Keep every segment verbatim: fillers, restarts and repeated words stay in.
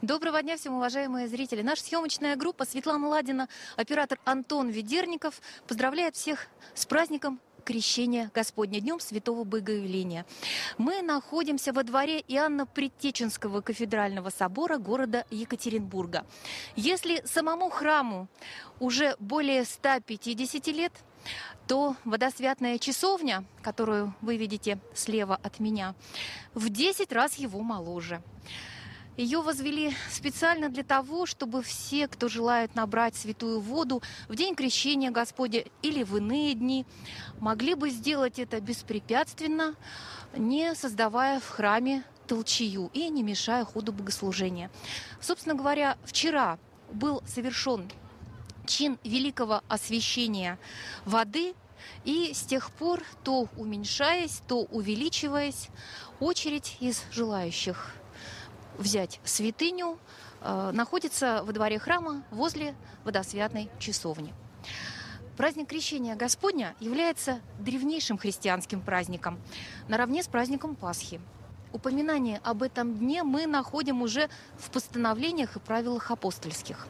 Доброго дня всем, уважаемые зрители. Наша съемочная группа Светлана Ладина, оператор Антон Ведерников поздравляет всех с праздником Крещения Господня, Днем Святого Богоявления. Мы находимся во дворе Иоанна Предтеченского кафедрального собора города Екатеринбурга. Если самому храму уже более ста пятидесяти лет, то водосвятная часовня, которую вы видите слева от меня, в десять раз его моложе. Ее возвели специально для того, чтобы все, кто желает набрать святую воду в день Крещения Господня или в иные дни, могли бы сделать это беспрепятственно, не создавая в храме толчею и не мешая ходу богослужения. Собственно говоря, вчера был совершен чин великого освящения воды, и с тех пор, то уменьшаясь, то увеличиваясь, очередь из желающих взять святыню э, находится во дворе храма возле водосвятной часовни. Праздник Крещения Господня является древнейшим христианским праздником, наравне с праздником Пасхи. Упоминание об этом дне мы находим уже в постановлениях и правилах апостольских.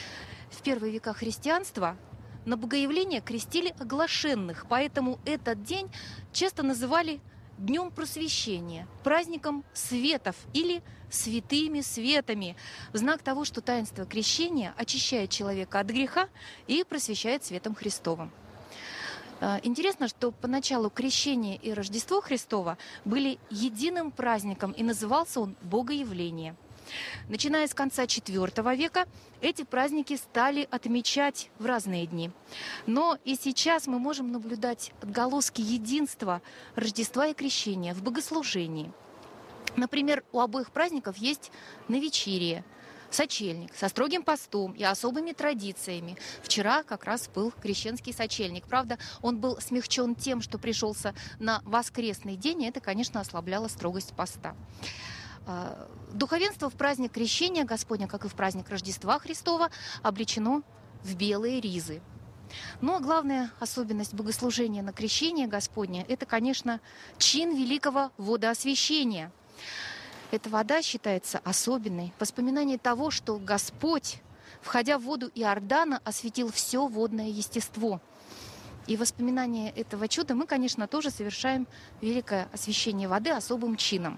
В первые века христианства на Богоявление крестили оглашенных, поэтому этот день часто называли Днем Просвещения, праздником светов или святыми светами, в знак того, что таинство крещения очищает человека от греха и просвещает светом Христовым. Интересно, что поначалу крещение и Рождество Христово были единым праздником, и назывался он Богоявление. Начиная с конца четвёртого века эти праздники стали отмечать в разные дни. Но и сейчас мы можем наблюдать отголоски единства Рождества и Крещения в богослужении. Например, у обоих праздников есть новечерие, сочельник со строгим постом и особыми традициями. Вчера как раз был крещенский сочельник. Правда, он был смягчен тем, что пришелся на воскресный день, и это, конечно, ослабляло строгость поста. Духовенство в праздник Крещения Господня, как и в праздник Рождества Христова, облечено в белые ризы. Но главная особенность богослужения на Крещение Господне – это, конечно, чин великого водоосвящения. Эта вода считается особенной, воспоминание того, что Господь, входя в воду Иордана, осветил все водное естество. И воспоминание этого чуда мы, конечно, тоже совершаем великое освящение воды особым чином.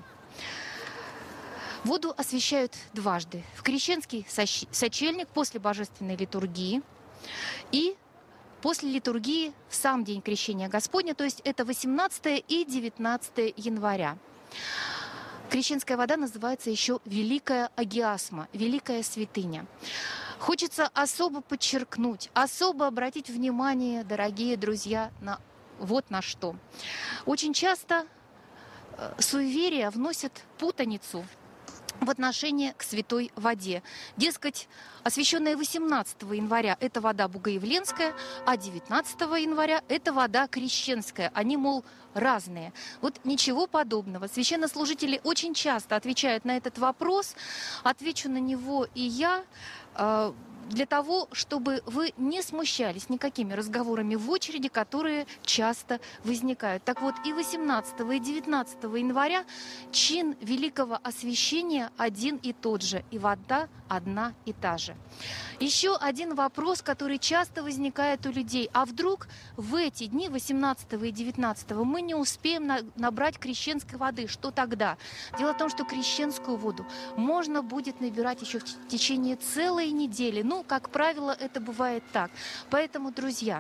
Воду освящают дважды. В крещенский сочельник после божественной литургии и после литургии в сам день Крещения Господня, то есть это восемнадцатое и девятнадцатое января. Крещенская вода называется еще Великая Агиасма, Великая Святыня. Хочется особо подчеркнуть, особо обратить внимание, дорогие друзья, на вот на что. Очень часто суеверия вносят путаницу в отношении к святой воде. Дескать, освященная восемнадцатого января – это вода богоявленская, а девятнадцатого января – это вода крещенская. Они, мол, разные. Вот ничего подобного. Священнослужители очень часто отвечают на этот вопрос. Отвечу на него и я, для того, чтобы вы не смущались никакими разговорами в очереди, которые часто возникают. Так вот, и восемнадцатого, и девятнадцатого января чин великого освящения один и тот же, и вода одна и та же. Еще один вопрос, который часто возникает у людей. А вдруг в эти дни, восемнадцатого и девятнадцатого, мы не успеем на- набрать крещенской воды? Что тогда? Дело в том, что крещенскую воду можно будет набирать еще в течение целой недели. Ну, как правило, это бывает так. Поэтому, друзья,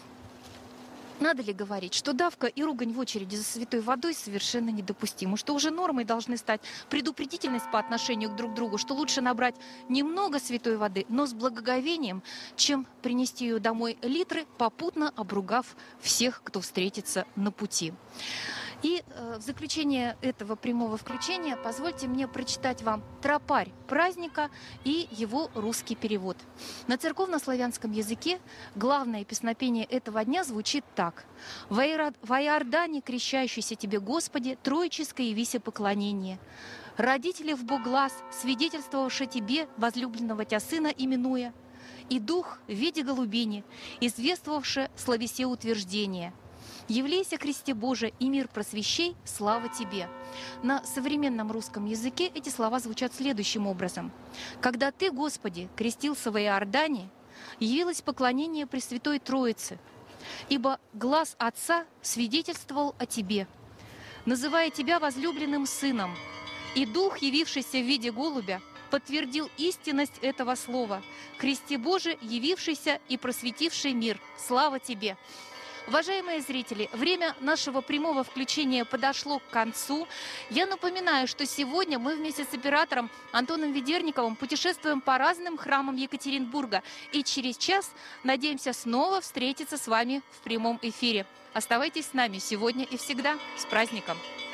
надо ли говорить, что давка и ругань в очереди за святой водой совершенно недопустимы, что уже нормой должны стать предупредительность по отношению к друг другу, что лучше набрать немного святой воды, но с благоговением, чем принести ее домой литры, попутно обругав всех, кто встретится на пути. И э, в заключение этого прямого включения позвольте мне прочитать вам тропарь праздника и его русский перевод. На церковнославянском языке главное песнопение этого дня звучит так. «Во Иордане, крещающийся тебе, Господи, троическое явися поклонение. Родители в Бог глаз, свидетельствовавши тебе, возлюбленного тя сына именуя, и дух в виде голубини, извествовавши словесе утверждение. «Явлейся, Христе Боже, и мир просвещей, слава Тебе». На современном русском языке эти слова звучат следующим образом. «Когда Ты, Господи, крестился в Иордане, явилось поклонение Пресвятой Троице, ибо глас Отца свидетельствовал о Тебе, называя Тебя возлюбленным Сыном, и Дух, явившийся в виде голубя, подтвердил истинность этого слова. Христе Боже, явившийся и просветивший мир. Слава Тебе!» Уважаемые зрители, время нашего прямого включения подошло к концу. Я напоминаю, что сегодня мы вместе с оператором Антоном Ведерниковым путешествуем по разным храмам Екатеринбурга. И через час надеемся снова встретиться с вами в прямом эфире. Оставайтесь с нами сегодня и всегда. С праздником!